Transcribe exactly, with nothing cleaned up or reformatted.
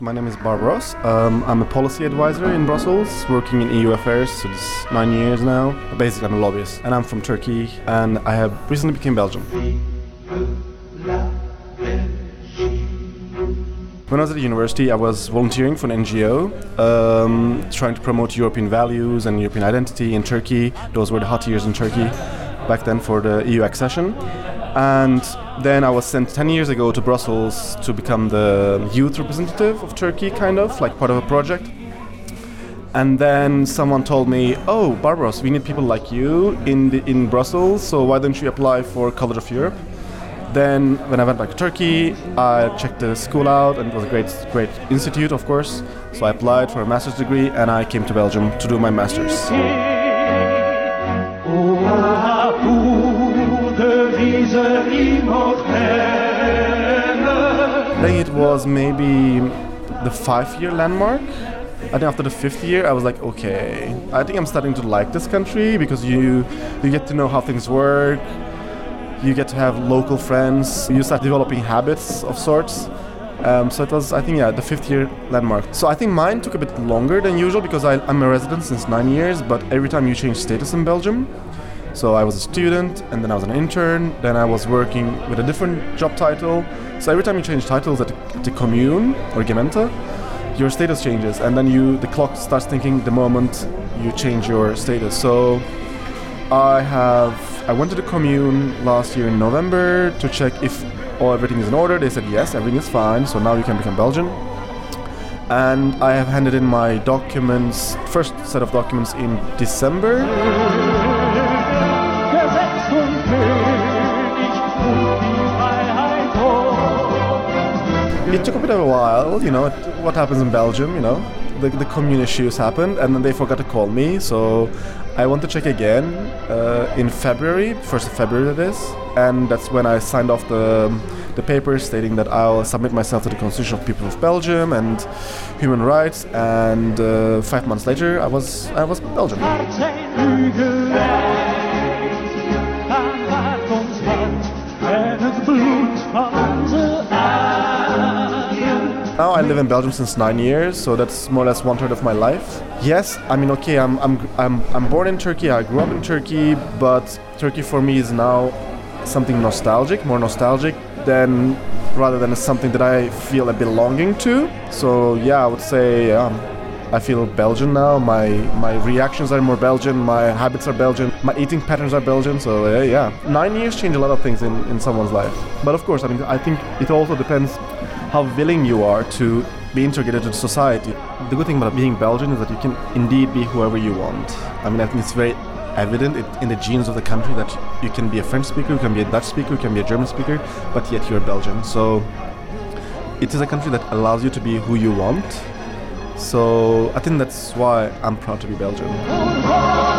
My name is Barbaros. Um, I'm a policy advisor in Brussels, working in E U affairs since nine years now. Basically, I'm a lobbyist, and I'm from Turkey, and I have recently become Belgian. When I was at university, I was volunteering for an N G O, um, trying to promote European values and European identity in Turkey. Those were the hot years in Turkey back then for the E U accession. And then I was sent ten years ago to Brussels to become the youth representative of Turkey, kind of, like part of a project. And then someone told me, oh, Barbaros, we need people like you in the, in Brussels, so why don't you apply for College of Europe? Then when I went back to Turkey, I checked the school out, and it was a great, great institute, of course. So I applied for a master's degree, and I came to Belgium to do my master's. I think it was maybe the five-year landmark. I think after the fifth year, I was like, okay, I think I'm starting to like this country because you you get to know how things work. You get to have local friends. You start developing habits of sorts. Um, so it was, I think, yeah, the fifth year landmark. So I think mine took a bit longer than usual because I, I'm a resident since nine years, but every time you change status in Belgium. So I was a student, and then I was an intern, then I was working with a different job title. So every time you change titles at the commune or Gemeente, your status changes, and then you the clock starts ticking the moment you change your status. So I have I went to the commune last year in November to check if all everything is in order. They said yes, everything is fine, so now you can become Belgian. And I have handed in my documents, first set of documents in December. It took a bit of a while, you know, it, what happens in Belgium, you know, the, the commune issues happened, and then they forgot to call me, so I want to check again uh, in February, first of February that is, and that's when I signed off the the papers stating that I'll submit myself to the Constitution of People of Belgium and human rights, and uh, five months later I was I was Belgian. Now I live in Belgium since nine years, so that's more or less one third of my life. Yes, I mean, okay, I'm I'm I'm I'm born in Turkey. I grew up in Turkey, but Turkey for me is now something nostalgic, more nostalgic than rather than something that I feel a belonging to. So yeah, I would say um, I feel Belgian now. My my reactions are more Belgian. My habits are Belgian. My eating patterns are Belgian. So uh, yeah, nine years change a lot of things in, in someone's life. But of course, I mean, I think it also depends how willing you are to be integrated into society. The good thing about being Belgian is that you can indeed be whoever you want. I mean, I think it's very evident in the genes of the country that you can be a French speaker, you can be a Dutch speaker, you can be a German speaker, but yet you're Belgian. So it is a country that allows you to be who you want. So I think that's why I'm proud to be Belgian.